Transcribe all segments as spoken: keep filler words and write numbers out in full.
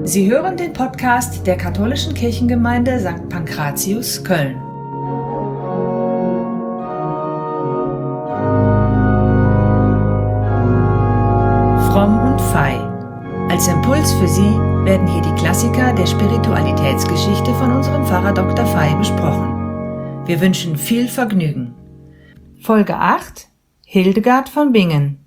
Sie hören den Podcast der katholischen Kirchengemeinde Sankt Pankratius, Köln. Fromm und Fei. Als Impuls für Sie werden hier die Klassiker der Spiritualitätsgeschichte von unserem Pfarrer Doktor Fei besprochen. Wir wünschen viel Vergnügen. Folge acht: Hildegard von Bingen.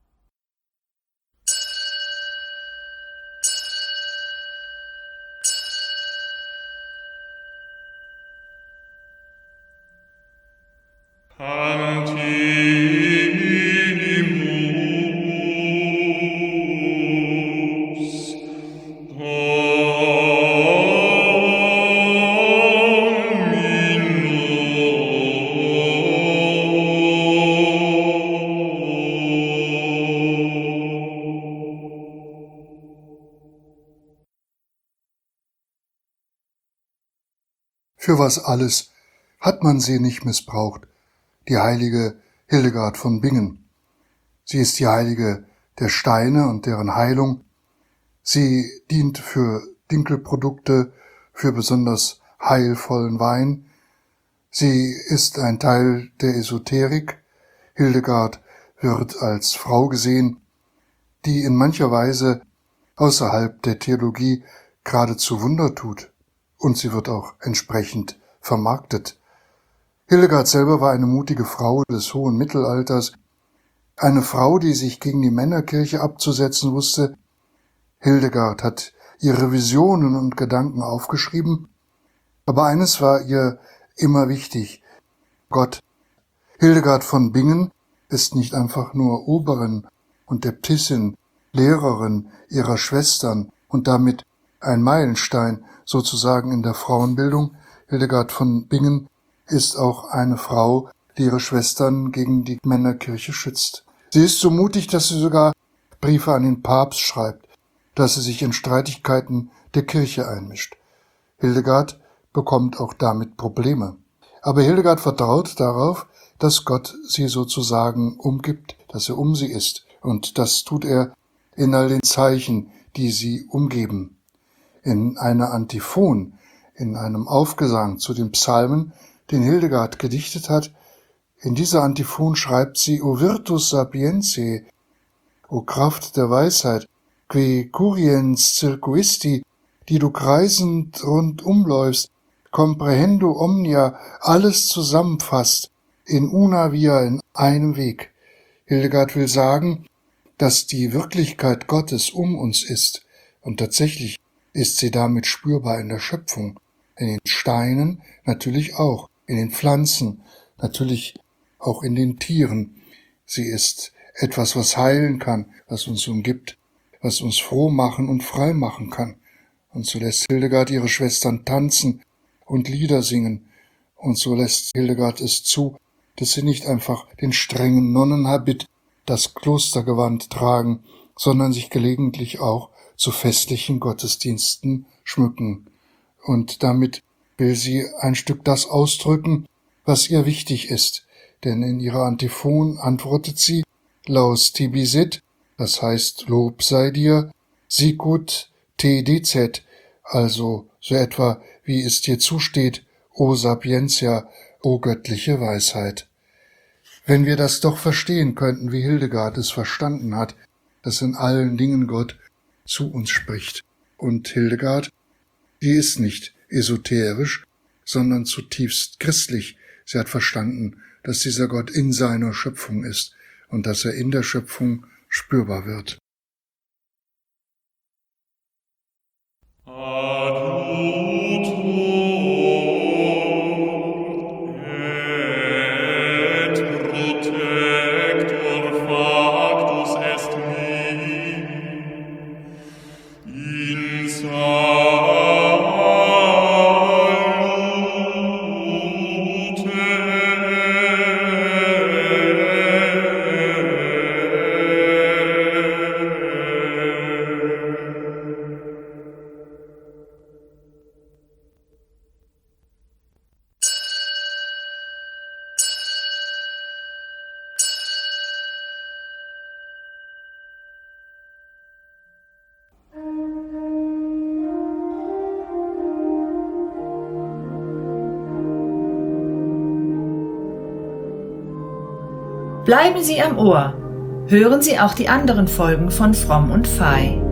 Für was alles hat man sie nicht missbraucht, die heilige Hildegard von Bingen. Sie ist die Heilige der Steine und deren Heilung. Sie dient für Dinkelprodukte, für besonders heilvollen Wein. Sie ist ein Teil der Esoterik. Hildegard wird als Frau gesehen, die in mancher Weise außerhalb der Theologie geradezu Wunder tut. Und sie wird auch entsprechend vermarktet. Hildegard selber war eine mutige Frau des hohen Mittelalters, eine Frau, die sich gegen die Männerkirche abzusetzen wusste. Hildegard hat ihre Visionen und Gedanken aufgeschrieben, aber eines war ihr immer wichtig: Gott. Hildegard von Bingen ist nicht einfach nur Oberin und Äbtissin, Lehrerin ihrer Schwestern und damit ein Meilenstein sozusagen in der Frauenbildung. Hildegard von Bingen ist auch eine Frau, die ihre Schwestern gegen die Männerkirche schützt. Sie ist so mutig, dass sie sogar Briefe an den Papst schreibt, dass sie sich in Streitigkeiten der Kirche einmischt. Hildegard bekommt auch damit Probleme. Aber Hildegard vertraut darauf, dass Gott sie sozusagen umgibt, dass er um sie ist. Und das tut er in all den Zeichen, die sie umgeben. In einer Antiphon, in einem Aufgesang zu den Psalmen, den Hildegard gedichtet hat, in dieser Antiphon schreibt sie: O virtus sapientiae, O Kraft der Weisheit, qui curiens circuisti, die du kreisend rundumläufst, comprehendo omnia, alles zusammenfasst, in una via, in einem Weg. Hildegard will sagen, dass die Wirklichkeit Gottes um uns ist, und tatsächlich ist sie damit spürbar in der Schöpfung, in den Steinen natürlich auch, in den Pflanzen, natürlich auch in den Tieren. Sie ist etwas, was heilen kann, was uns umgibt, was uns froh machen und frei machen kann. Und so lässt Hildegard ihre Schwestern tanzen und Lieder singen. Und so lässt Hildegard es zu, dass sie nicht einfach den strengen Nonnenhabit, das Klostergewand tragen, sondern sich gelegentlich auch zu festlichen Gottesdiensten schmücken. Und damit will sie ein Stück das ausdrücken, was ihr wichtig ist. Denn in ihrer Antiphon antwortet sie: Laus tibi sit, das heißt Lob sei dir, sicut te decet, also so etwa wie es dir zusteht, o sapientia, o göttliche Weisheit. Wenn wir das doch verstehen könnten, wie Hildegard es verstanden hat, dass in allen Dingen Gott zu uns spricht. Und Hildegard, die ist nicht esoterisch, sondern zutiefst christlich. Sie hat verstanden, dass dieser Gott in seiner Schöpfung ist und dass er in der Schöpfung spürbar wird. Bleiben Sie am Ohr. Hören Sie auch die anderen Folgen von Fromm und Fei.